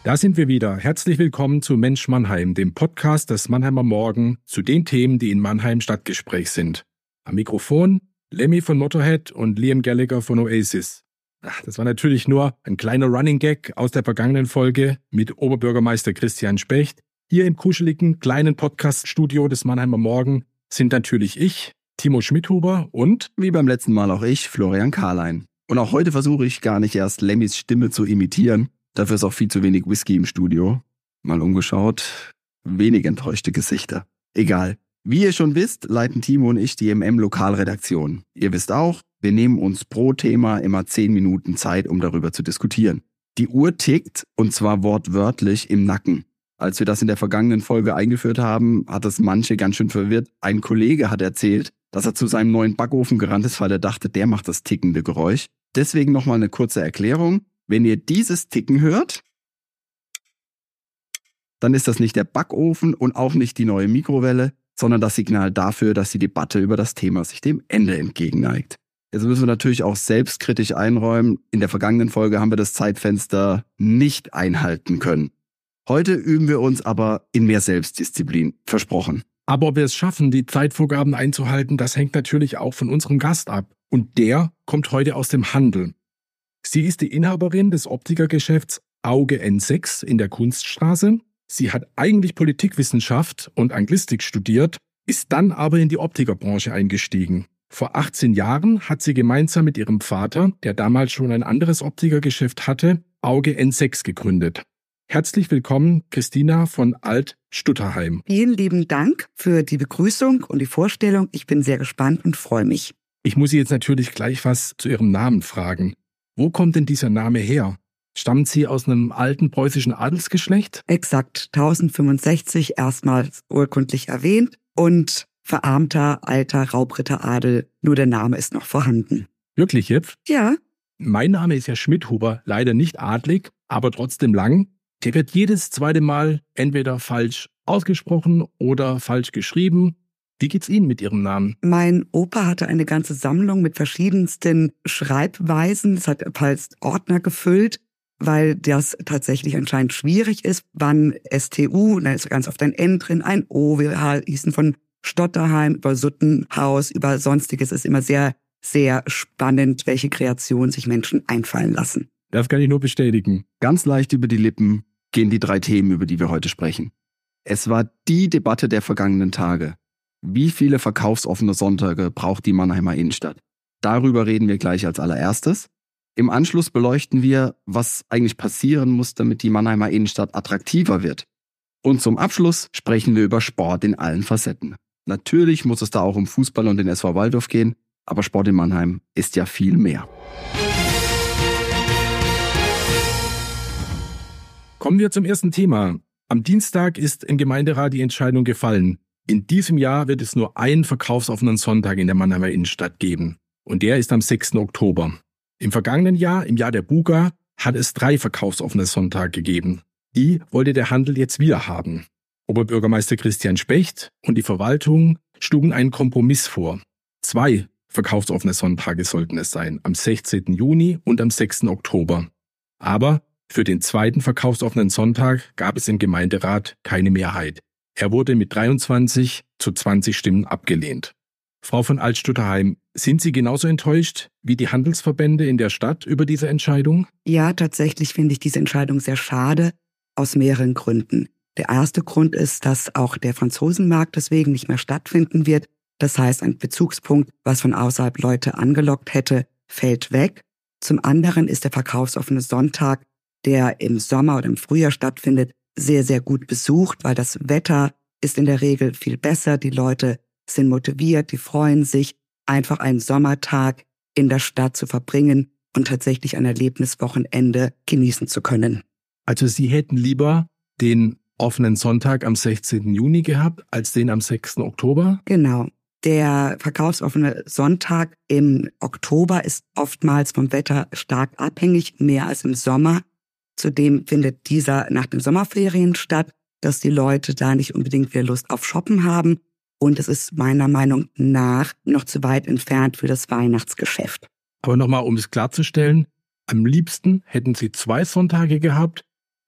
Da sind wir wieder. Herzlich willkommen zu Mensch Mannheim, dem Podcast des Mannheimer Morgen zu den Themen, die in Mannheim Stadtgespräch sind. Am Mikrofon Lemmy von Motorhead und Liam Gallagher von Oasis. Das war natürlich nur ein kleiner Running Gag aus der vergangenen Folge mit Oberbürgermeister Christian Specht. Hier im kuscheligen kleinen Podcast-Studio des Mannheimer Morgen sind natürlich ich, Timo Schmidhuber und, wie beim letzten Mal auch ich, Florian Karlein. Und auch heute versuche ich gar nicht erst Lemmys Stimme zu imitieren. Dafür ist auch viel zu wenig Whisky im Studio. Mal umgeschaut, wenig enttäuschte Gesichter. Egal. Wie ihr schon wisst, leiten Timo und ich die MM-Lokalredaktion. Ihr wisst auch, wir nehmen uns pro Thema immer 10 Minuten Zeit, um darüber zu diskutieren. Die Uhr tickt, und zwar wortwörtlich im Nacken. Als wir das in der vergangenen Folge eingeführt haben, hat es manche ganz schön verwirrt. Ein Kollege hat erzählt, dass er zu seinem neuen Backofen gerannt ist, weil er dachte, der macht das tickende Geräusch. Deswegen nochmal eine kurze Erklärung. Wenn ihr dieses Ticken hört, dann ist das nicht der Backofen und auch nicht die neue Mikrowelle, sondern das Signal dafür, dass die Debatte über das Thema sich dem Ende entgegenneigt. Jetzt müssen wir natürlich auch selbstkritisch einräumen. In der vergangenen Folge haben wir das Zeitfenster nicht einhalten können. Heute üben wir uns aber in mehr Selbstdisziplin. Versprochen. Aber ob wir es schaffen, die Zeitvorgaben einzuhalten, das hängt natürlich auch von unserem Gast ab. Und der kommt heute aus dem Handel. Sie ist die Inhaberin des Optikergeschäfts Auge N6 in der Kunststraße. Sie hat eigentlich Politikwissenschaft und Anglistik studiert, ist dann aber in die Optikerbranche eingestiegen. Vor 18 Jahren hat sie gemeinsam mit ihrem Vater, der damals schon ein anderes Optikergeschäft hatte, Auge N6 gegründet. Herzlich willkommen, Christina von Alt-Stutterheim. Vielen lieben Dank für die Begrüßung und die Vorstellung. Ich bin sehr gespannt und freue mich. Ich muss Sie jetzt natürlich gleich was zu Ihrem Namen fragen. Wo kommt denn dieser Name her? Stammt sie aus einem alten preußischen Adelsgeschlecht? Exakt, 1065 erstmals urkundlich erwähnt und verarmter alter Raubritteradel, nur der Name ist noch vorhanden. Wirklich jetzt? Ja. Mein Name ist ja Schmidhuber, leider nicht adlig, aber trotzdem lang. Der wird jedes zweite Mal entweder falsch ausgesprochen oder falsch geschrieben. Wie geht's Ihnen mit Ihrem Namen? Mein Opa hatte eine ganze Sammlung mit verschiedensten Schreibweisen. Es hat als Ordner gefüllt, weil das tatsächlich anscheinend schwierig ist. Wann STU, da ist ganz oft ein N drin, ein O. Wir hießen von Stotterheim über Suttenhaus, über Sonstiges. Es ist immer sehr, sehr spannend, welche Kreationen sich Menschen einfallen lassen. Das kann ich nur bestätigen. Ganz leicht über die Lippen gehen die 3 Themen, über die wir heute sprechen. Es war die Debatte der vergangenen Tage. Wie viele verkaufsoffene Sonntage braucht die Mannheimer Innenstadt? Darüber reden wir gleich als allererstes. Im Anschluss beleuchten wir, was eigentlich passieren muss, damit die Mannheimer Innenstadt attraktiver wird. Und zum Abschluss sprechen wir über Sport in allen Facetten. Natürlich muss es da auch um Fußball und den SV Walldorf gehen, aber Sport in Mannheim ist ja viel mehr. Kommen wir zum ersten Thema. Am Dienstag ist im Gemeinderat die Entscheidung gefallen. In diesem Jahr wird es nur einen verkaufsoffenen Sonntag in der Mannheimer Innenstadt geben. Und der ist am 6. Oktober. Im vergangenen Jahr, im Jahr der Buga, hat es 3 verkaufsoffene Sonntage gegeben. Die wollte der Handel jetzt wieder haben. Oberbürgermeister Christian Specht und die Verwaltung schlugen einen Kompromiss vor. 2 verkaufsoffene Sonntage sollten es sein, am 16. Juni und am 6. Oktober. Aber für den 2. verkaufsoffenen Sonntag gab es im Gemeinderat keine Mehrheit. Er wurde mit 23 zu 20 Stimmen abgelehnt. Frau von Alt-Stutterheim, sind Sie genauso enttäuscht wie die Handelsverbände in der Stadt über diese Entscheidung? Ja, tatsächlich finde ich diese Entscheidung sehr schade, aus mehreren Gründen. Der erste Grund ist, dass auch der Franzosenmarkt deswegen nicht mehr stattfinden wird. Das heißt, ein Bezugspunkt, was von außerhalb Leute angelockt hätte, fällt weg. Zum anderen ist der verkaufsoffene Sonntag, der im Sommer oder im Frühjahr stattfindet, sehr, sehr gut besucht, weil das Wetter ist in der Regel viel besser. Die Leute sind motiviert, die freuen sich, einfach einen Sommertag in der Stadt zu verbringen und tatsächlich ein Erlebniswochenende genießen zu können. Also Sie hätten lieber den offenen Sonntag am 16. Juni gehabt, als den am 6. Oktober? Genau. Der verkaufsoffene Sonntag im Oktober ist oftmals vom Wetter stark abhängig, mehr als im Sommer. Zudem findet dieser nach den Sommerferien statt, dass die Leute da nicht unbedingt wieder Lust auf Shoppen haben. Und es ist meiner Meinung nach noch zu weit entfernt für das Weihnachtsgeschäft. Aber nochmal, um es klarzustellen, am liebsten hätten Sie 2 Sonntage gehabt,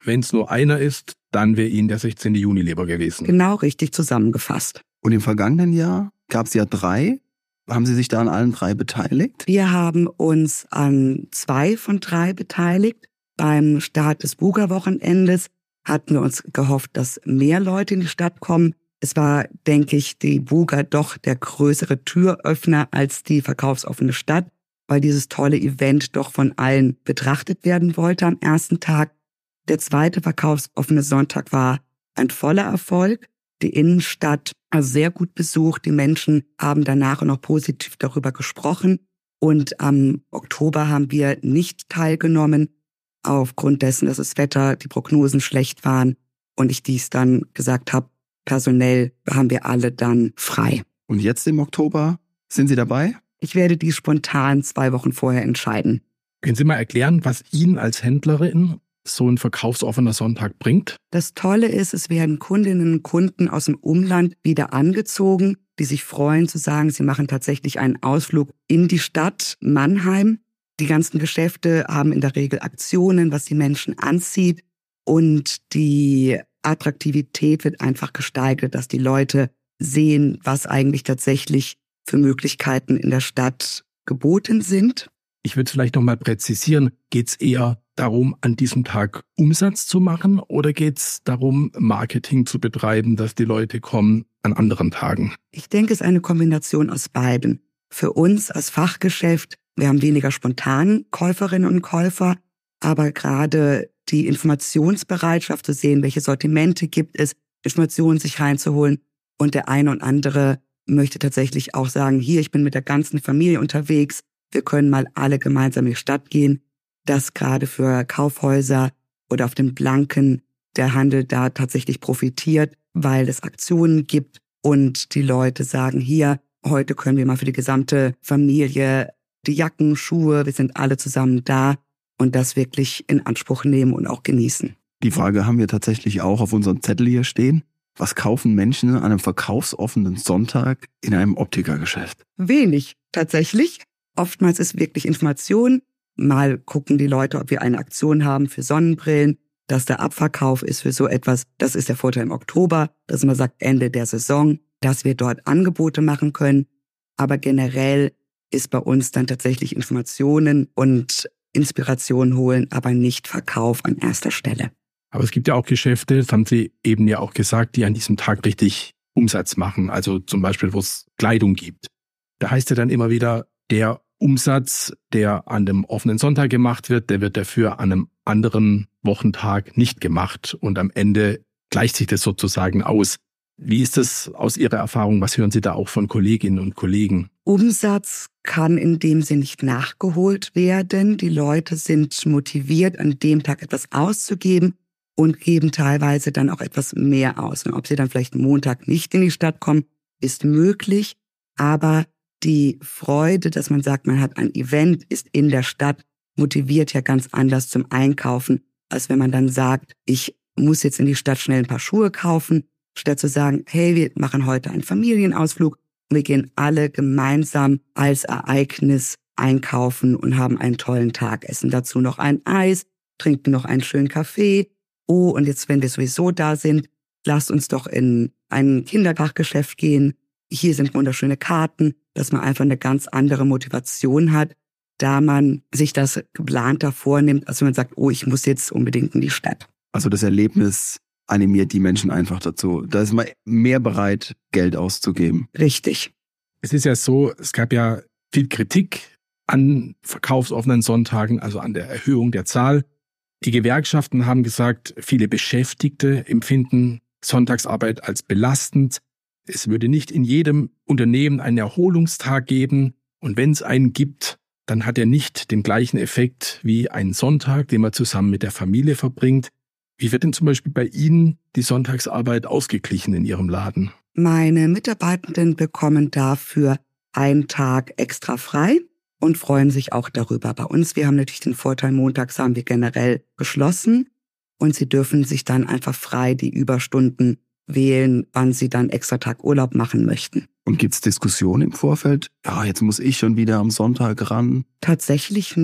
wenn es nur einer ist, dann wäre Ihnen der 16. Juni lieber gewesen. Genau richtig zusammengefasst. Und im vergangenen Jahr gab es ja 3. Haben Sie sich da an allen 3 beteiligt? Wir haben uns an 2 von 3 beteiligt. Beim Start des Buga-Wochenendes hatten wir uns gehofft, dass mehr Leute in die Stadt kommen. Es war, denke ich, die Buga doch der größere Türöffner als die verkaufsoffene Stadt, weil dieses tolle Event doch von allen betrachtet werden wollte am ersten Tag. Der zweite verkaufsoffene Sonntag war ein voller Erfolg. Die Innenstadt war sehr gut besucht. Die Menschen haben danach noch positiv darüber gesprochen. Und am Oktober haben wir nicht teilgenommen, aufgrund dessen, dass das Wetter, die Prognosen schlecht waren und ich dies dann gesagt habe, personell haben wir alle dann frei. Und jetzt im Oktober sind Sie dabei? Ich werde dies spontan 2 Wochen vorher entscheiden. Können Sie mal erklären, was Ihnen als Händlerin so ein verkaufsoffener Sonntag bringt? Das Tolle ist, es werden Kundinnen und Kunden aus dem Umland wieder angezogen, die sich freuen zu sagen, sie machen tatsächlich einen Ausflug in die Stadt Mannheim. Die ganzen Geschäfte haben in der Regel Aktionen, was die Menschen anzieht. Und die Attraktivität wird einfach gesteigert, dass die Leute sehen, was eigentlich tatsächlich für Möglichkeiten in der Stadt geboten sind. Ich würde es vielleicht nochmal präzisieren. Geht es eher darum, an diesem Tag Umsatz zu machen oder geht es darum, Marketing zu betreiben, dass die Leute kommen an anderen Tagen? Ich denke, es ist eine Kombination aus beiden. Für uns als Fachgeschäft, wir haben weniger spontan Käuferinnen und Käufer, aber gerade die Informationsbereitschaft zu sehen, welche Sortimente gibt es, Informationen sich reinzuholen. Und der eine und andere möchte tatsächlich auch sagen, hier, ich bin mit der ganzen Familie unterwegs, wir können mal alle gemeinsam in die Stadt gehen. Das gerade für Kaufhäuser oder auf dem Blanken der Handel da tatsächlich profitiert, weil es Aktionen gibt und die Leute sagen, hier, heute können wir mal für die gesamte Familie die Jacken, Schuhe, wir sind alle zusammen da und das wirklich in Anspruch nehmen und auch genießen. Die Frage haben wir tatsächlich auch auf unserem Zettel hier stehen. Was kaufen Menschen an einem verkaufsoffenen Sonntag in einem Optikergeschäft? Wenig, tatsächlich. Oftmals ist wirklich Information. Mal gucken die Leute, ob wir eine Aktion haben für Sonnenbrillen, dass der Abverkauf ist für so etwas. Das ist der Vorteil im Oktober, dass man sagt, Ende der Saison, dass wir dort Angebote machen können. Aber generell ist bei uns dann tatsächlich Informationen und Inspiration holen, aber nicht Verkauf an erster Stelle. Aber es gibt ja auch Geschäfte, das haben Sie eben ja auch gesagt, die an diesem Tag richtig Umsatz machen. Also zum Beispiel, wo es Kleidung gibt. Da heißt ja dann immer wieder, der Umsatz, der an dem offenen Sonntag gemacht wird, der wird dafür an einem anderen Wochentag nicht gemacht. Und am Ende gleicht sich das sozusagen aus. Wie ist das aus Ihrer Erfahrung? Was hören Sie da auch von Kolleginnen und Kollegen? Umsatz kann in dem Sinne nicht nachgeholt werden. Die Leute sind motiviert, an dem Tag etwas auszugeben und geben teilweise dann auch etwas mehr aus. Und ob sie dann vielleicht Montag nicht in die Stadt kommen, ist möglich. Aber die Freude, dass man sagt, man hat ein Event, ist in der Stadt, motiviert ja ganz anders zum Einkaufen, als wenn man dann sagt, ich muss jetzt in die Stadt schnell ein paar Schuhe kaufen, statt zu sagen, hey, wir machen heute einen Familienausflug und wir gehen alle gemeinsam als Ereignis einkaufen und haben einen tollen Tag, essen dazu noch ein Eis, trinken noch einen schönen Kaffee. Oh, und jetzt, wenn wir sowieso da sind, lasst uns doch in ein Kinderfachgeschäft gehen. Hier sind wunderschöne Karten, dass man einfach eine ganz andere Motivation hat, da man sich das geplanter vornimmt, als wenn man sagt, oh, ich muss jetzt unbedingt in die Stadt. Also das Erlebnis animiert die Menschen einfach dazu. Da ist man mehr bereit, Geld auszugeben. Richtig. Es ist ja so, es gab ja viel Kritik an verkaufsoffenen Sonntagen, also an der Erhöhung der Zahl. Die Gewerkschaften haben gesagt, viele Beschäftigte empfinden Sonntagsarbeit als belastend. Es würde nicht in jedem Unternehmen einen Erholungstag geben. Und wenn es einen gibt, dann hat er nicht den gleichen Effekt wie ein Sonntag, den man zusammen mit der Familie verbringt. Wie wird denn zum Beispiel bei Ihnen die Sonntagsarbeit ausgeglichen in Ihrem Laden? Meine Mitarbeitenden bekommen dafür einen Tag extra frei und freuen sich auch darüber. Bei uns, wir haben natürlich den Vorteil, montags haben wir generell geschlossen und sie dürfen sich dann einfach frei die Überstunden wählen, wann sie dann extra Tag Urlaub machen möchten. Und gibt's Diskussionen im Vorfeld? Ja, jetzt muss ich schon wieder am Sonntag ran. Tatsächlich nicht.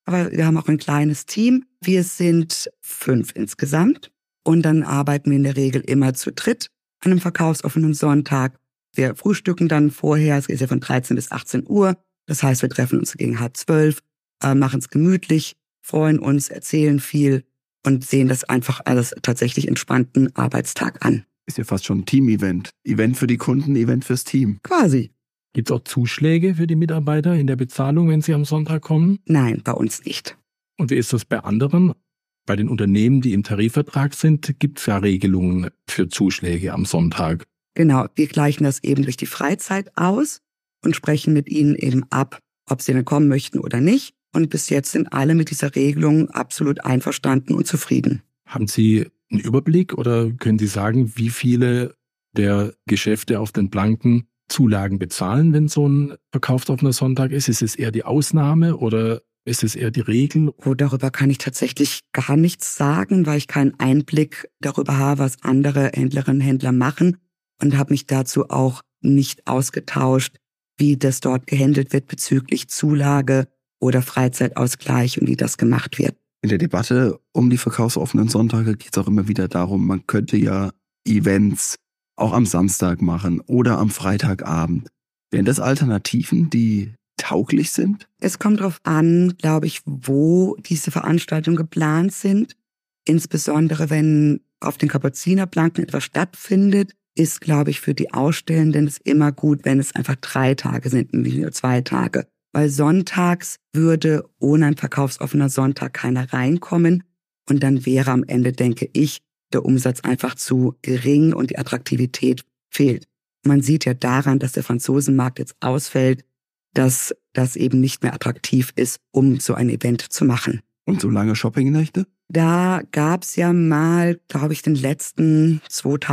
aber wir haben auch ein kleines Team. Wir sind 5 insgesamt und dann arbeiten wir in der Regel immer zu dritt an einem verkaufsoffenen Sonntag. Wir frühstücken dann vorher, es ist ja von 13 bis 18 Uhr. Das heißt, wir treffen uns gegen 11:30, machen es gemütlich, freuen uns, erzählen viel und sehen das einfach als tatsächlich entspannten Arbeitstag an. Ist ja fast schon ein Team-Event. Event für die Kunden, Event fürs Team. Quasi. Gibt es auch Zuschläge für die Mitarbeiter in der Bezahlung, wenn sie am Sonntag kommen? Nein, bei uns nicht. Und wie ist das bei anderen? Bei den Unternehmen, die im Tarifvertrag sind, gibt es ja Regelungen für Zuschläge am Sonntag. Genau, wir gleichen das eben durch die Freizeit aus und sprechen mit ihnen eben ab, ob sie dann kommen möchten oder nicht. Und bis jetzt sind alle mit dieser Regelung absolut einverstanden und zufrieden. Haben Sie einen Überblick oder können Sie sagen, wie viele der Geschäfte auf den blanken Zulagen bezahlen, wenn so ein verkaufsoffener Sonntag ist? Ist es eher die Ausnahme oder ist es eher die Regel? Oh, darüber kann ich tatsächlich gar nichts sagen, weil ich keinen Einblick darüber habe, was andere Händlerinnen und Händler machen und habe mich dazu auch nicht ausgetauscht, wie das dort gehandelt wird bezüglich Zulage oder Freizeitausgleich und wie das gemacht wird. In der Debatte um die verkaufsoffenen Sonntage geht es auch immer wieder darum, man könnte ja Events auch am Samstag machen oder am Freitagabend. Wären das Alternativen, die tauglich sind? Es kommt darauf an, glaube ich, wo diese Veranstaltungen geplant sind. Insbesondere wenn auf den Kapuzinerplanken etwas stattfindet, ist, glaube ich, für die Ausstellenden es immer gut, wenn es einfach 3 Tage sind und nicht nur 2 Tage. Weil sonntags würde ohne ein verkaufsoffener Sonntag keiner reinkommen und dann wäre am Ende, denke ich, der Umsatz einfach zu gering und die Attraktivität fehlt. Man sieht ja daran, dass der Franzosenmarkt jetzt ausfällt, dass das eben nicht mehr attraktiv ist, um so ein Event zu machen. Und so lange Shoppingnächte? Da gab's ja mal, glaube ich, den letzten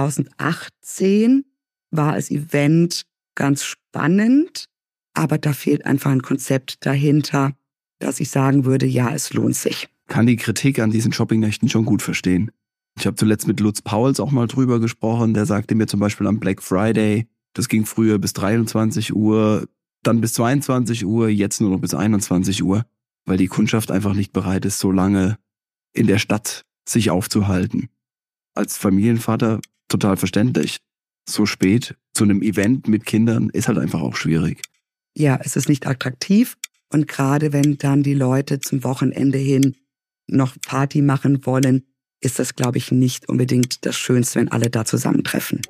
2018 war das Event ganz spannend, aber da fehlt einfach ein Konzept dahinter, dass ich sagen würde, ja, es lohnt sich. Kann die Kritik an diesen Shoppingnächten schon gut verstehen. Ich habe zuletzt mit Lutz Pauls auch mal drüber gesprochen, der sagte mir zum Beispiel am Black Friday, das ging früher bis 23 Uhr, dann bis 22 Uhr, jetzt nur noch bis 21 Uhr, weil die Kundschaft einfach nicht bereit ist, so lange in der Stadt sich aufzuhalten. Als Familienvater total verständlich. So spät zu einem Event mit Kindern ist halt einfach auch schwierig. Ja, es ist nicht attraktiv und gerade wenn dann die Leute zum Wochenende hin noch Party machen wollen, ist das, glaube ich, nicht unbedingt das Schönste, wenn alle da zusammentreffen.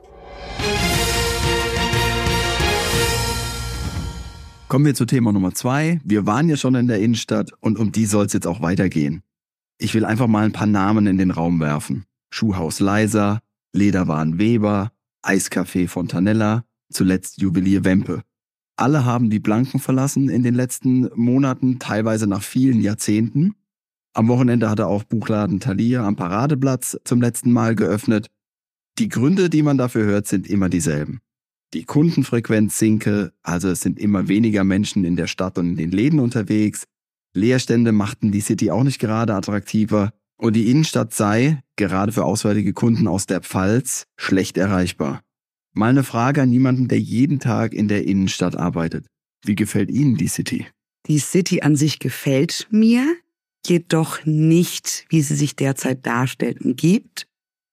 Kommen wir zu Thema Nummer 2. Wir waren ja schon in der Innenstadt und um die soll es jetzt auch weitergehen. Ich will einfach mal ein paar Namen in den Raum werfen. Schuhhaus Leiser, Lederwaren Weber, Eiscafé Fontanella, zuletzt Juwelier Wempe. Alle haben die Blanken verlassen in den letzten Monaten, teilweise nach vielen Jahrzehnten. Am Wochenende hatte auch Buchladen Thalia am Paradeplatz zum letzten Mal geöffnet. Die Gründe, die man dafür hört, sind immer dieselben. Die Kundenfrequenz sinke, also es sind immer weniger Menschen in der Stadt und in den Läden unterwegs. Leerstände machten die City auch nicht gerade attraktiver. Und die Innenstadt sei, gerade für auswärtige Kunden aus der Pfalz, schlecht erreichbar. Mal eine Frage an jemanden, der jeden Tag in der Innenstadt arbeitet. Wie gefällt Ihnen die City? Die City an sich gefällt mir, jedoch nicht, wie sie sich derzeit darstellt und gibt.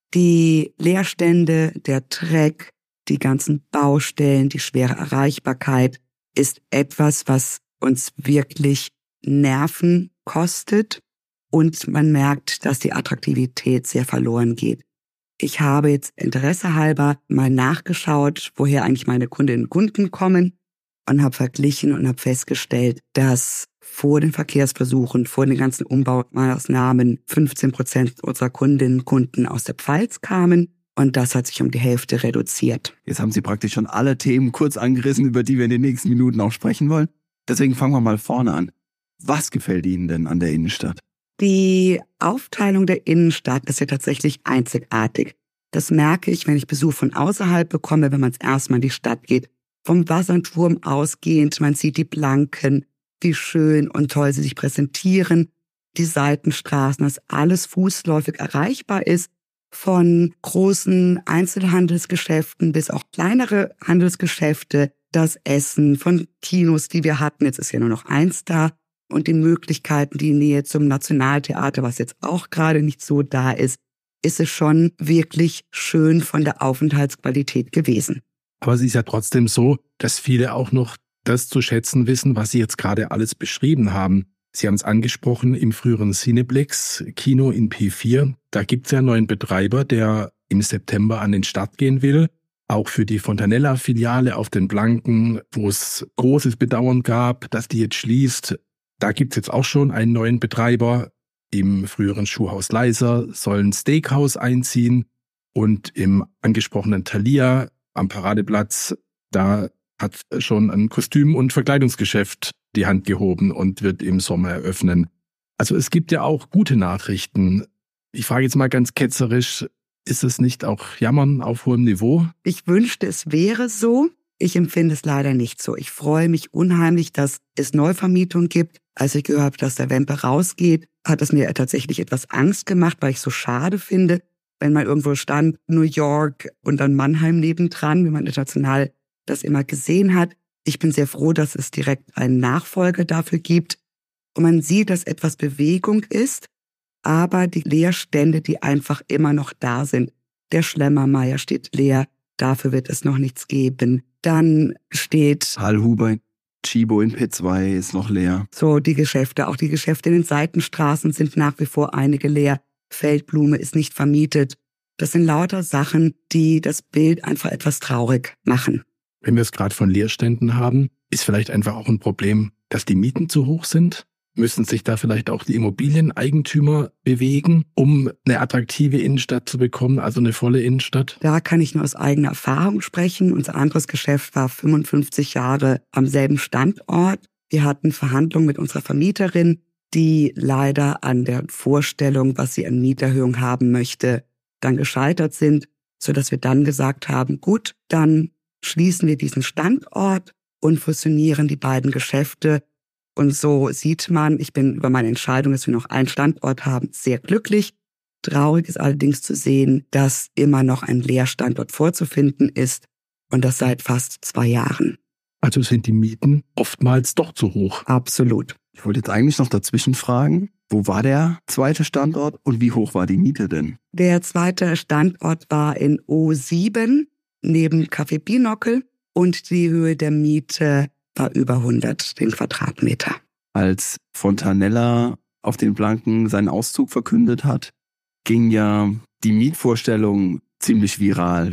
Die Leerstände, der Dreck, die ganzen Baustellen, die schwere Erreichbarkeit ist etwas, was uns wirklich Nerven kostet und man merkt, dass die Attraktivität sehr verloren geht. Ich habe jetzt Interesse halber mal nachgeschaut, woher eigentlich meine Kundinnen und Kunden kommen und habe verglichen und habe festgestellt, dass vor den Verkehrsversuchen, vor den ganzen Umbaumaßnahmen 15% unserer Kundinnen und Kunden aus der Pfalz kamen. Und das hat sich um die Hälfte reduziert. Jetzt haben Sie praktisch schon alle Themen kurz angerissen, über die wir in den nächsten Minuten auch sprechen wollen. Deswegen fangen wir mal vorne an. Was gefällt Ihnen denn an der Innenstadt? Die Aufteilung der Innenstadt ist ja tatsächlich einzigartig. Das merke ich, wenn ich Besuch von außerhalb bekomme, wenn man erstmal in die Stadt geht. Vom Wasserturm ausgehend, man sieht die Blanken, wie schön und toll sie sich präsentieren. Die Seitenstraßen, dass alles fußläufig erreichbar ist. Von großen Einzelhandelsgeschäften bis auch kleinere Handelsgeschäfte, das Essen, von Kinos, die wir hatten, jetzt ist ja nur noch eins da, und die Möglichkeiten, die Nähe zum Nationaltheater, was jetzt auch gerade nicht so da ist es schon wirklich schön von der Aufenthaltsqualität gewesen. Aber es ist ja trotzdem so, dass viele auch noch das zu schätzen wissen, was Sie jetzt gerade alles beschrieben haben. Sie haben es angesprochen, im früheren Cineplex-Kino in P4, da gibt es ja einen neuen Betreiber, der im September an den Start gehen will. Auch für die Fontanella-Filiale auf den Blanken, wo es großes Bedauern gab, dass die jetzt schließt. Da gibt es jetzt auch schon einen neuen Betreiber. Im früheren Schuhhaus Leiser soll ein Steakhouse einziehen. Und im angesprochenen Thalia am Paradeplatz, da hat schon ein Kostüm- und Verkleidungsgeschäft die Hand gehoben und wird im Sommer eröffnen. Also es gibt ja auch gute Nachrichten. Ich frage jetzt mal ganz ketzerisch, ist es nicht auch Jammern auf hohem Niveau? Ich wünschte, es wäre so. Ich empfinde es leider nicht so. Ich freue mich unheimlich, dass es Neuvermietung gibt. Als ich gehört habe, dass der Wempe rausgeht, hat es mir tatsächlich etwas Angst gemacht, weil ich es so schade finde, wenn man irgendwo stand, New York und dann Mannheim nebendran, wie man international das immer gesehen hat. Ich bin sehr froh, dass es direkt einen Nachfolger dafür gibt. Und man sieht, dass etwas Bewegung ist, aber die Leerstände, die einfach immer noch da sind. Der Schlemmermeier steht leer, dafür wird es noch nichts geben. Dann steht Hallhuber, Chibo in P2 ist noch leer. So die Geschäfte, auch die Geschäfte in den Seitenstraßen sind nach wie vor einige leer. Feldblume ist nicht vermietet. Das sind lauter Sachen, die das Bild einfach etwas traurig machen. Wenn wir es gerade von Leerständen haben, ist vielleicht einfach auch ein Problem, dass die Mieten zu hoch sind. Müssen sich da vielleicht auch die Immobilieneigentümer bewegen, um eine attraktive Innenstadt zu bekommen, also eine volle Innenstadt? Da kann ich nur aus eigener Erfahrung sprechen. Unser anderes Geschäft war 55 Jahre am selben Standort. Wir hatten Verhandlungen mit unserer Vermieterin, die leider an der Vorstellung, was sie an Mieterhöhung haben möchte, dann gescheitert sind, sodass wir dann gesagt haben, gut, dann schließen wir diesen Standort und fusionieren die beiden Geschäfte. Und so sieht man, ich bin über meine Entscheidung, dass wir noch einen Standort haben, sehr glücklich. Traurig ist allerdings zu sehen, dass immer noch ein Leerstandort vorzufinden ist und das seit fast 2 Jahren. Also sind die Mieten oftmals doch zu hoch. Absolut. Ich wollte jetzt eigentlich noch dazwischen fragen, wo war der zweite Standort und wie hoch war die Miete denn? Der zweite Standort war in O7 neben Café Binockel und die Höhe der Miete war über 100 den Quadratmeter. Als Fontanella auf den Blanken seinen Auszug verkündet hat, ging ja die Mietvorstellung ziemlich viral.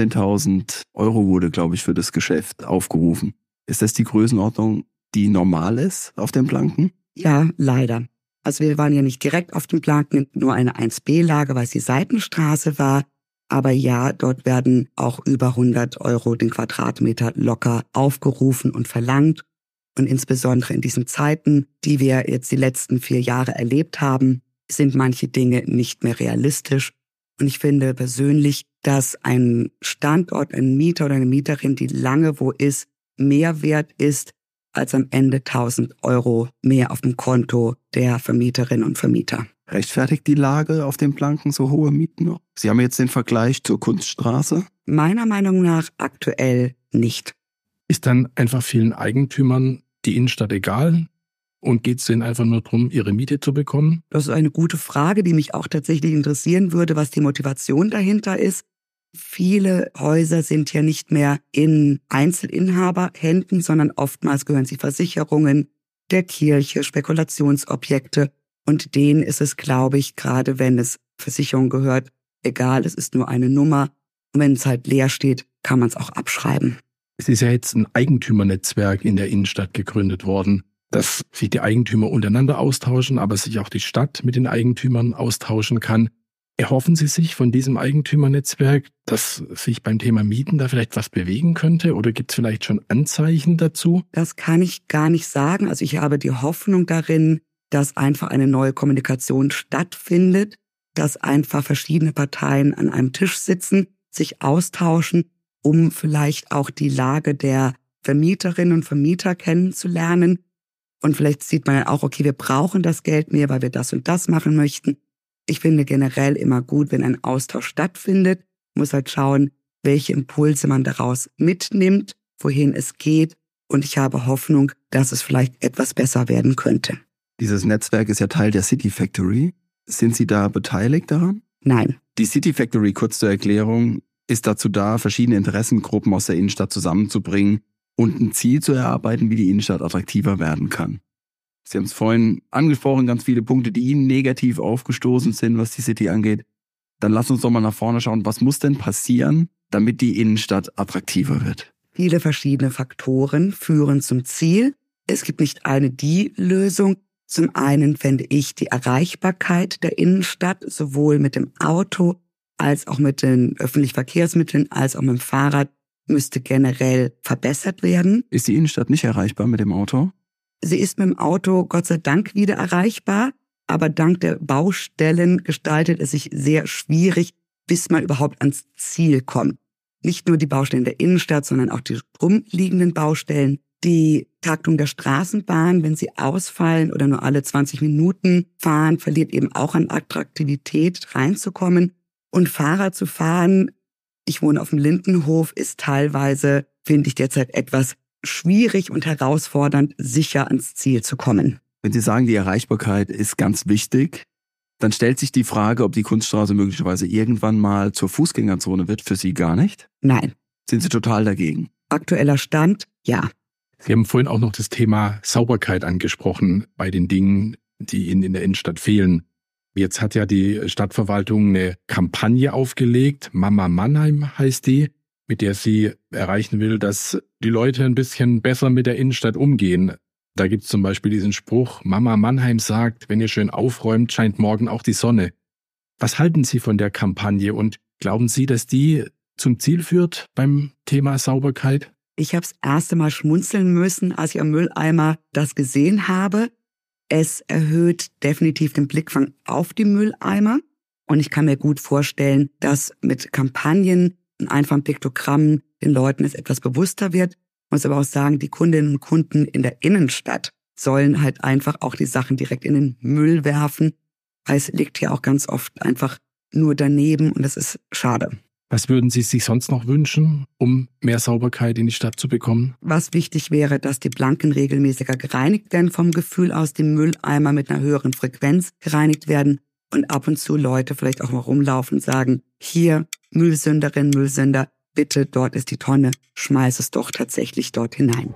15.000 € wurde, glaube ich, für das Geschäft aufgerufen. Ist das die Größenordnung, die normal ist auf den Blanken? Ja, leider. Also wir waren ja nicht direkt auf den Blanken, nur eine 1B-Lage, weil es die Seitenstraße war. Aber ja, dort werden auch über 100 € den Quadratmeter locker aufgerufen und verlangt. Und insbesondere in diesen Zeiten, die wir jetzt die letzten 4 Jahre erlebt haben, sind manche Dinge nicht mehr realistisch. Und ich finde persönlich, dass ein Standort, ein Mieter oder eine Mieterin, die lange wo ist, mehr wert ist, als am Ende 1.000 € mehr auf dem Konto der Vermieterinnen und Vermieter. Rechtfertigt die Lage auf den Blanken so hohe Mieten noch? Sie haben jetzt den Vergleich zur Kunststraße? Meiner Meinung nach aktuell nicht. Ist dann einfach vielen Eigentümern die Innenstadt egal und geht es denen einfach nur darum, ihre Miete zu bekommen? Das ist eine gute Frage, die mich auch tatsächlich interessieren würde, was die Motivation dahinter ist. Viele Häuser sind ja nicht mehr in Einzelinhaberhänden, sondern oftmals gehören sie Versicherungen, der Kirche, Spekulationsobjekte. Und denen ist es, glaube ich, gerade wenn es Versicherung gehört, egal, es ist nur eine Nummer. Und wenn es halt leer steht, kann man es auch abschreiben. Es ist ja jetzt ein Eigentümernetzwerk in der Innenstadt gegründet worden, dass sich die Eigentümer untereinander austauschen, aber sich auch die Stadt mit den Eigentümern austauschen kann. Erhoffen Sie sich von diesem Eigentümernetzwerk, dass sich beim Thema Mieten da vielleicht was bewegen könnte? Oder gibt es vielleicht schon Anzeichen dazu? Das kann ich gar nicht sagen. Also ich habe die Hoffnung darin, dass einfach eine neue Kommunikation stattfindet, dass einfach verschiedene Parteien an einem Tisch sitzen, sich austauschen, um vielleicht auch die Lage der Vermieterinnen und Vermieter kennenzulernen. Und vielleicht sieht man dann auch, okay, wir brauchen das Geld mehr, weil wir das und das machen möchten. Ich finde generell immer gut, wenn ein Austausch stattfindet. Muss halt schauen, welche Impulse man daraus mitnimmt, wohin es geht und ich habe Hoffnung, dass es vielleicht etwas besser werden könnte. Dieses Netzwerk ist ja Teil der City Factory. Sind Sie da beteiligt daran? Nein. Die City Factory, kurz zur Erklärung, ist dazu da, verschiedene Interessengruppen aus der Innenstadt zusammenzubringen und ein Ziel zu erarbeiten, wie die Innenstadt attraktiver werden kann. Sie haben es vorhin angesprochen, ganz viele Punkte, die Ihnen negativ aufgestoßen sind, was die City angeht. Dann lass uns doch mal nach vorne schauen, was muss denn passieren, damit die Innenstadt attraktiver wird? Viele verschiedene Faktoren führen zum Ziel. Es gibt nicht eine die Lösung. Zum einen fände ich die Erreichbarkeit der Innenstadt, sowohl mit dem Auto als auch mit den öffentlichen Verkehrsmitteln, als auch mit dem Fahrrad, müsste generell verbessert werden. Ist die Innenstadt nicht erreichbar mit dem Auto? Sie ist mit dem Auto Gott sei Dank wieder erreichbar, aber dank der Baustellen gestaltet es sich sehr schwierig, bis man überhaupt ans Ziel kommt. Nicht nur die Baustellen der Innenstadt, sondern auch die rumliegenden Baustellen. Die Taktung der Straßenbahn, wenn sie ausfallen oder nur alle 20 Minuten fahren, verliert eben auch an Attraktivität, reinzukommen. Und Fahrrad zu fahren, ich wohne auf dem Lindenhof, ist teilweise, finde ich derzeit etwas schwierig und herausfordernd, sicher ans Ziel zu kommen. Wenn Sie sagen, die Erreichbarkeit ist ganz wichtig, dann stellt sich die Frage, ob die Kunststraße möglicherweise irgendwann mal zur Fußgängerzone wird, für Sie gar nicht? Nein. Sind Sie total dagegen? Aktueller Stand, ja. Sie haben vorhin auch noch das Thema Sauberkeit angesprochen bei den Dingen, die Ihnen in der Innenstadt fehlen. Jetzt hat ja die Stadtverwaltung eine Kampagne aufgelegt, Mama Mannheim heißt die, mit der sie erreichen will, dass die Leute ein bisschen besser mit der Innenstadt umgehen. Da gibt es zum Beispiel diesen Spruch, Mama Mannheim sagt, wenn ihr schön aufräumt, scheint morgen auch die Sonne. Was halten Sie von der Kampagne und glauben Sie, dass die zum Ziel führt beim Thema Sauberkeit? Ich habe das erste Mal schmunzeln müssen, als ich am Mülleimer das gesehen habe. Es erhöht definitiv den Blickfang auf die Mülleimer. Und ich kann mir gut vorstellen, dass mit Kampagnen und einfachen Piktogrammen den Leuten es etwas bewusster wird. Ich muss aber auch sagen, die Kundinnen und Kunden in der Innenstadt sollen halt einfach auch die Sachen direkt in den Müll werfen. Weil es liegt hier auch ganz oft einfach nur daneben und das ist schade. Was würden Sie sich sonst noch wünschen, um mehr Sauberkeit in die Stadt zu bekommen? Was wichtig wäre, dass die Blanken regelmäßiger gereinigt werden vom Gefühl aus, dem Mülleimer mit einer höheren Frequenz gereinigt werden und ab und zu Leute vielleicht auch mal rumlaufen und sagen, hier, Müllsünderin, Müllsünder, bitte, dort ist die Tonne, schmeiß es doch tatsächlich dort hinein.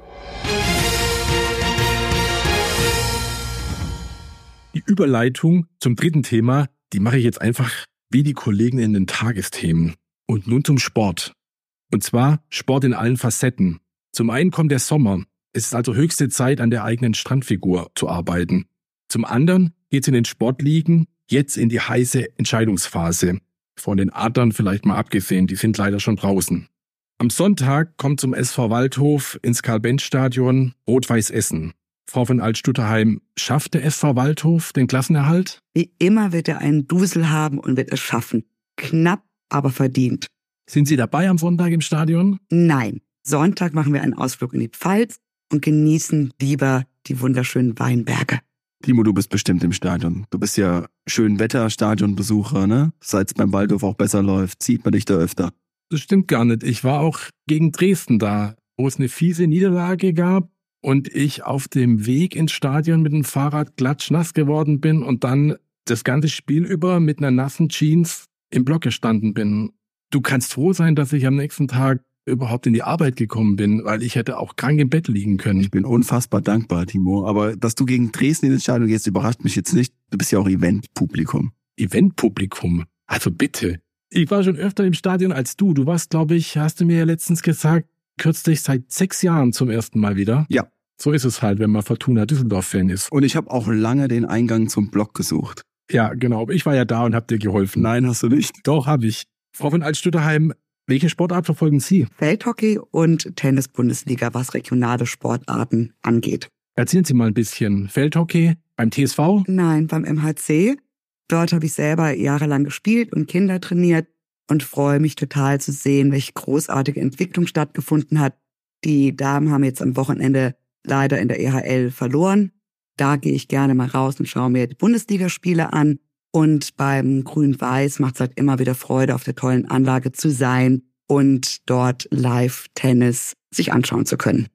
Die Überleitung zum dritten Thema, die mache ich jetzt einfach wie die Kollegen in den Tagesthemen. Und nun zum Sport. Und zwar Sport in allen Facetten. Zum einen kommt der Sommer. Es ist also höchste Zeit, an der eigenen Strandfigur zu arbeiten. Zum anderen geht es in den Sportligen jetzt in die heiße Entscheidungsphase. Von den Adlern vielleicht mal abgesehen, die sind leider schon draußen. Am Sonntag kommt zum SV Waldhof ins Karl-Benz-Stadion Rot-Weiß Essen. Frau von Alt-Stutterheim, schafft der SV Waldhof den Klassenerhalt? Wie immer wird er einen Dusel haben und wird es schaffen. Knapp, aber verdient. Sind Sie dabei am Sonntag im Stadion? Nein. Sonntag machen wir einen Ausflug in die Pfalz und genießen lieber die wunderschönen Weinberge. Timo, du bist bestimmt im Stadion. Du bist ja Schönwetter-Stadionbesucher, ne? Seit es beim Waldhof auch besser läuft, sieht man dich da öfter. Das stimmt gar nicht. Ich war auch gegen Dresden da, wo es eine fiese Niederlage gab und ich auf dem Weg ins Stadion mit dem Fahrrad klatschnass geworden bin und dann das ganze Spiel über mit einer nassen Jeans im Block gestanden bin. Du kannst froh sein, dass ich am nächsten Tag überhaupt in die Arbeit gekommen bin, weil ich hätte auch krank im Bett liegen können. Ich bin unfassbar dankbar, Timo. Aber dass du gegen Dresden ins Stadion gehst, überrascht mich jetzt nicht. Du bist ja auch Eventpublikum. Eventpublikum? Also bitte. Ich war schon öfter im Stadion als du. Du warst, glaube ich, hast du mir ja letztens gesagt, kürzlich seit 6 Jahren zum ersten Mal wieder. Ja. So ist es halt, wenn man Fortuna Düsseldorf-Fan ist. Und ich habe auch lange den Eingang zum Block gesucht. Ja, genau. Ich war ja da und habe dir geholfen. Nein, hast du nicht. Doch, habe ich. Frau von Alt-Stutterheim, welche Sportart verfolgen Sie? Feldhockey und Tennis-Bundesliga, was regionale Sportarten angeht. Erzählen Sie mal ein bisschen. Feldhockey beim TSV? Nein, beim MHC. Dort habe ich selber jahrelang gespielt und Kinder trainiert und freue mich total zu sehen, welche großartige Entwicklung stattgefunden hat. Die Damen haben jetzt am Wochenende leider in der EHL verloren. Da gehe ich gerne mal raus und schaue mir die Bundesligaspiele an. Und beim Grün-Weiß macht es halt immer wieder Freude, auf der tollen Anlage zu sein und dort Live-Tennis sich anschauen zu können.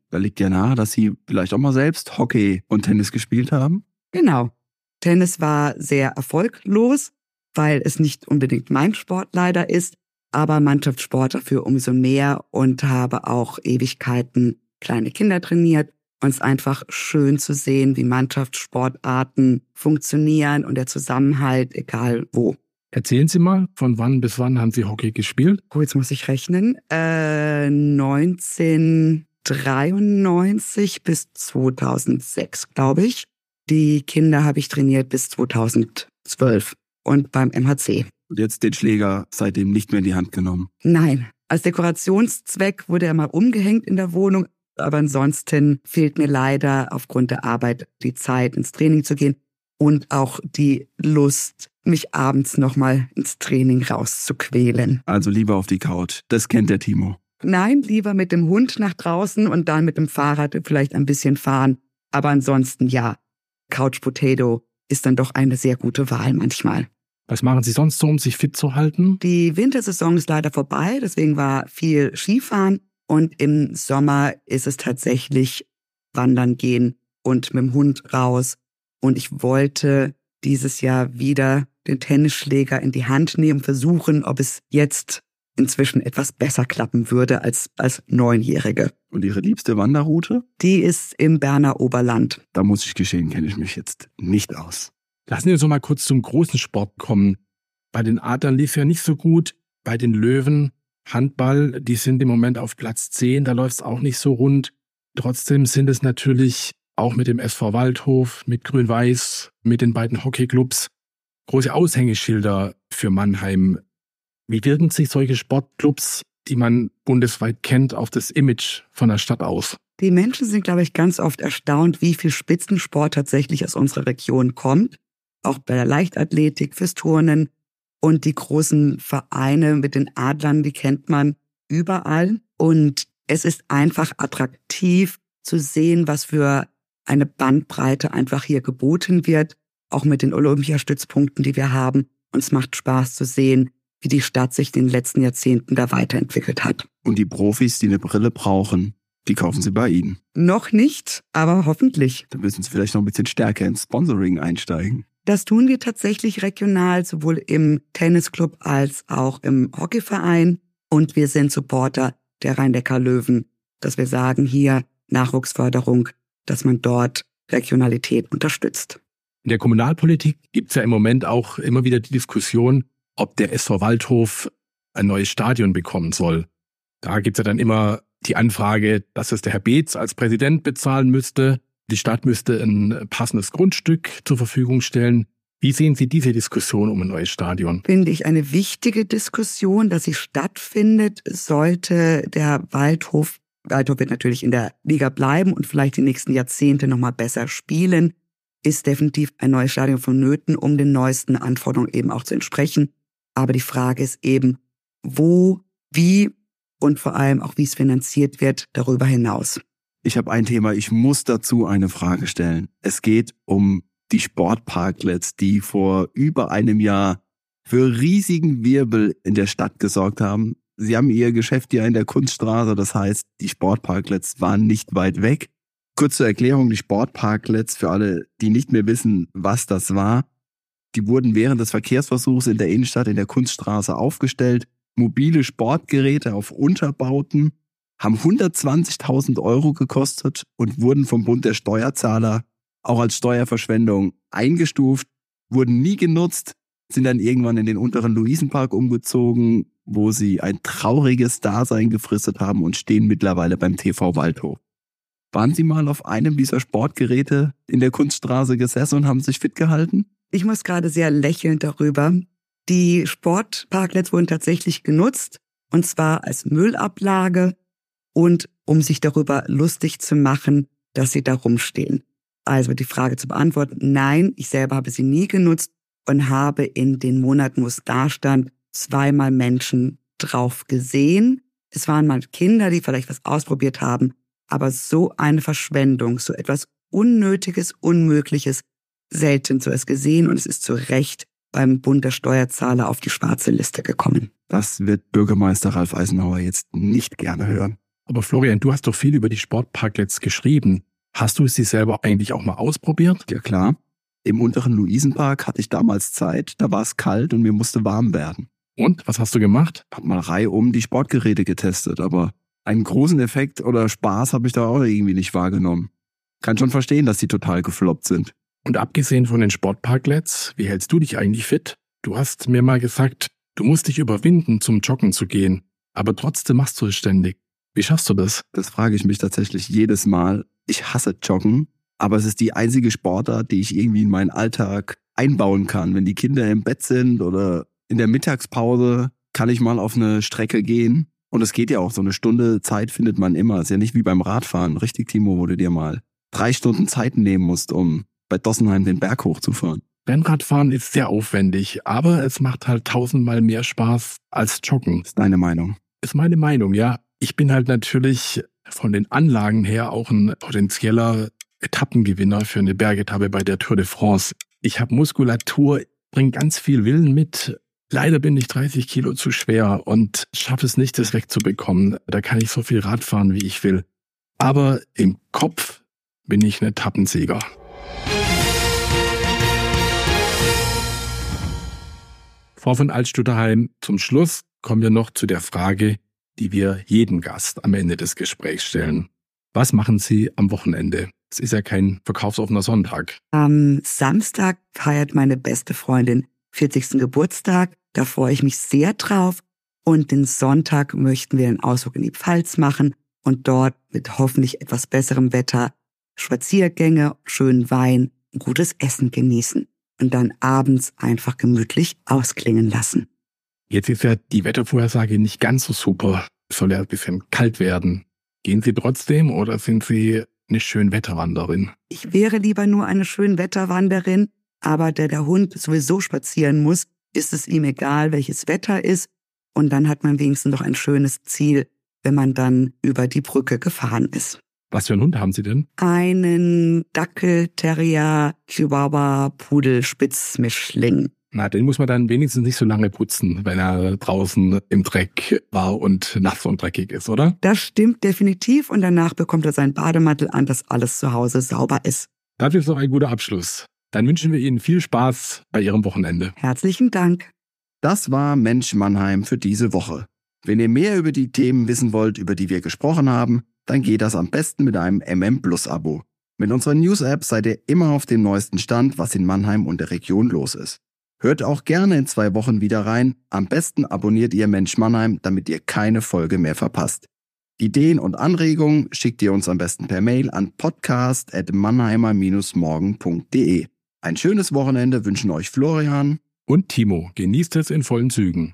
Da liegt ja nahe, dass Sie vielleicht auch mal selbst Hockey und Tennis gespielt haben. Genau. Tennis war sehr erfolglos, weil es nicht unbedingt mein Sport leider ist, aber Mannschaftssport dafür umso mehr und habe auch Ewigkeiten kleine Kinder trainiert. Und es ist einfach schön zu sehen, wie Mannschaftssportarten funktionieren und der Zusammenhalt, egal wo. Erzählen Sie mal, von wann bis wann haben Sie Hockey gespielt? Oh, jetzt muss ich rechnen. 1993 bis 2006, glaube ich. Die Kinder habe ich trainiert bis 2012 und beim MHC. Und jetzt den Schläger seitdem nicht mehr in die Hand genommen. Nein, als Dekorationszweck wurde er mal umgehängt in der Wohnung. Aber ansonsten fehlt mir leider aufgrund der Arbeit die Zeit, ins Training zu gehen und auch die Lust, mich abends nochmal ins Training rauszuquälen. Also lieber auf die Couch. Das kennt der Timo. Nein, lieber mit dem Hund nach draußen und dann mit dem Fahrrad vielleicht ein bisschen fahren. Aber ansonsten ja, Couch Potato ist dann doch eine sehr gute Wahl manchmal. Was machen Sie sonst so, um sich fit zu halten? Die Wintersaison ist leider vorbei, deswegen war viel Skifahren. Und im Sommer ist es tatsächlich wandern gehen und mit dem Hund raus. Und ich wollte dieses Jahr wieder den Tennisschläger in die Hand nehmen, versuchen, ob es jetzt inzwischen etwas besser klappen würde als 9-Jährige. Und Ihre liebste Wanderroute? Die ist im Berner Oberland. Da muss ich gestehen, kenne ich mich jetzt nicht aus. Lassen wir uns noch mal kurz zum großen Sport kommen. Bei den Adlern lief ja nicht so gut, bei den Löwen Handball, die sind im Moment auf Platz 10, da läuft es auch nicht so rund. Trotzdem sind es natürlich auch mit dem SV Waldhof, mit Grün-Weiß, mit den beiden Hockeyclubs große Aushängeschilder für Mannheim. Wie wirken sich solche Sportclubs, die man bundesweit kennt, auf das Image von der Stadt aus? Die Menschen sind, glaube ich, ganz oft erstaunt, wie viel Spitzensport tatsächlich aus unserer Region kommt. Auch bei der Leichtathletik, fürs Turnen. Und die großen Vereine mit den Adlern, die kennt man überall. Und es ist einfach attraktiv zu sehen, was für eine Bandbreite einfach hier geboten wird. Auch mit den Olympiastützpunkten, die wir haben. Und es macht Spaß zu sehen, wie die Stadt sich in den letzten Jahrzehnten da weiterentwickelt hat. Und die Profis, die eine Brille brauchen, die kaufen sie bei Ihnen. Noch nicht, aber hoffentlich. Da müssen Sie vielleicht noch ein bisschen stärker ins Sponsoring einsteigen. Das tun wir tatsächlich regional, sowohl im Tennisclub als auch im Hockeyverein. Und wir sind Supporter der Rhein-Neckar Löwen, dass wir sagen, hier Nachwuchsförderung, dass man dort Regionalität unterstützt. In der Kommunalpolitik gibt es ja im Moment auch immer wieder die Diskussion, ob der SV Waldhof ein neues Stadion bekommen soll. Da gibt es ja dann immer die Anfrage, dass es der Herr Beetz als Präsident bezahlen müsste. Die Stadt müsste ein passendes Grundstück zur Verfügung stellen. Wie sehen Sie diese Diskussion um ein neues Stadion? Finde ich eine wichtige Diskussion, dass sie stattfindet, sollte der Waldhof wird natürlich in der Liga bleiben und vielleicht die nächsten Jahrzehnte nochmal besser spielen, ist definitiv ein neues Stadion vonnöten, um den neuesten Anforderungen eben auch zu entsprechen. Aber die Frage ist eben, wo, wie und vor allem auch, wie es finanziert wird, darüber hinaus. Ich habe ein Thema, ich muss dazu eine Frage stellen. Es geht um die Sportparklets, die vor über einem Jahr für riesigen Wirbel in der Stadt gesorgt haben. Sie haben ihr Geschäft ja in der Kunststraße, das heißt, die Sportparklets waren nicht weit weg. Kurz zur Erklärung, die Sportparklets, für alle, die nicht mehr wissen, was das war, die wurden während des Verkehrsversuchs in der Innenstadt in der Kunststraße aufgestellt. Mobile Sportgeräte auf Unterbauten, haben 120.000 € gekostet und wurden vom Bund der Steuerzahler auch als Steuerverschwendung eingestuft, wurden nie genutzt, sind dann irgendwann in den unteren Luisenpark umgezogen, wo sie ein trauriges Dasein gefristet haben und stehen mittlerweile beim TV Waldhof. Waren Sie mal auf einem dieser Sportgeräte in der Kunststraße gesessen und haben sich fit gehalten? Ich muss gerade sehr lächeln darüber. Die Sportparklets wurden tatsächlich genutzt, und zwar als Müllablage und um sich darüber lustig zu machen, dass sie da rumstehen. Also die Frage zu beantworten, nein, ich selber habe sie nie genutzt und habe in den Monaten, wo es da stand, 2-mal Menschen drauf gesehen. Es waren mal Kinder, die vielleicht was ausprobiert haben, aber so eine Verschwendung, so etwas Unnötiges, Unmögliches, selten so es gesehen, und es ist zu Recht beim Bund der Steuerzahler auf die schwarze Liste gekommen. Das wird Bürgermeister Ralf Eisenauer jetzt nicht gerne hören. Aber Florian, du hast doch viel über die Sportparklets geschrieben. Hast du sie selber eigentlich auch mal ausprobiert? Ja klar. Im unteren Luisenpark hatte ich damals Zeit, da war es kalt und mir musste warm werden. Und, was hast du gemacht? Hab mal reihum die Sportgeräte getestet, aber einen großen Effekt oder Spaß habe ich da auch irgendwie nicht wahrgenommen. Kann schon verstehen, dass die total gefloppt sind. Und abgesehen von den Sportparklets, wie hältst du dich eigentlich fit? Du hast mir mal gesagt, du musst dich überwinden, zum Joggen zu gehen. Aber trotzdem machst du es ständig. Wie schaffst du das? Das frage ich mich tatsächlich jedes Mal. Ich hasse Joggen, aber es ist die einzige Sportart, die ich irgendwie in meinen Alltag einbauen kann. Wenn die Kinder im Bett sind oder in der Mittagspause, kann ich mal auf eine Strecke gehen. Und es geht ja auch, so eine Stunde Zeit findet man immer. Ist ja nicht wie beim Radfahren. Richtig, Timo, wo du dir mal 3 Stunden Zeit nehmen musst, um bei Dossenheim den Berg hochzufahren. Rennradfahren ist sehr aufwendig, aber es macht halt 1000-mal mehr Spaß als Joggen. Ist deine Meinung? Ist meine Meinung, ja. Ich bin halt natürlich von den Anlagen her auch ein potenzieller Etappengewinner für eine Bergetappe bei der Tour de France. Ich habe Muskulatur, bringe ganz viel Willen mit. Leider bin ich 30 Kilo zu schwer und schaffe es nicht, das wegzubekommen. Da kann ich so viel Rad fahren, wie ich will. Aber im Kopf bin ich ein Etappensieger. Frau von Altstutterheim, zum Schluss kommen wir noch zu der Frage, die wir jedem Gast am Ende des Gesprächs stellen. Was machen Sie am Wochenende? Es ist ja kein verkaufsoffener Sonntag. Am Samstag feiert meine beste Freundin 40. Geburtstag. Da freue ich mich sehr drauf. Und den Sonntag möchten wir einen Ausflug in die Pfalz machen und dort mit hoffentlich etwas besserem Wetter Spaziergänge, schönen Wein, gutes Essen genießen und dann abends einfach gemütlich ausklingen lassen. Jetzt ist ja die Wettervorhersage nicht ganz so super. Es soll ja ein bisschen kalt werden. Gehen Sie trotzdem oder sind Sie eine Schönwetterwanderin? Ich wäre lieber nur eine Schönwetterwanderin, aber da der Hund sowieso spazieren muss, ist es ihm egal, welches Wetter ist. Und dann hat man wenigstens noch ein schönes Ziel, wenn man dann über die Brücke gefahren ist. Was für einen Hund haben Sie denn? Einen Dackel, Terrier, Chihuahua, Pudel, Spitzmischling. Na, den muss man dann wenigstens nicht so lange putzen, wenn er draußen im Dreck war und nass und dreckig ist, oder? Das stimmt definitiv und danach bekommt er seinen Bademantel an, dass alles zu Hause sauber ist. Das ist doch ein guter Abschluss. Dann wünschen wir Ihnen viel Spaß bei Ihrem Wochenende. Herzlichen Dank. Das war Mensch Mannheim für diese Woche. Wenn ihr mehr über die Themen wissen wollt, über die wir gesprochen haben, dann geht das am besten mit einem MM Plus Abo. Mit unserer News-App seid ihr immer auf dem neuesten Stand, was in Mannheim und der Region los ist. Hört auch gerne in 2 Wochen wieder rein. Am besten abonniert ihr Mensch Mannheim, damit ihr keine Folge mehr verpasst. Ideen und Anregungen schickt ihr uns am besten per Mail an podcast@mannheimer-morgen.de. Ein schönes Wochenende wünschen euch Florian und Timo. Genießt es in vollen Zügen.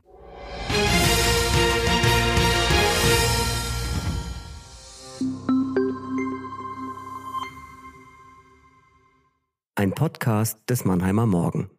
Ein Podcast des Mannheimer Morgen.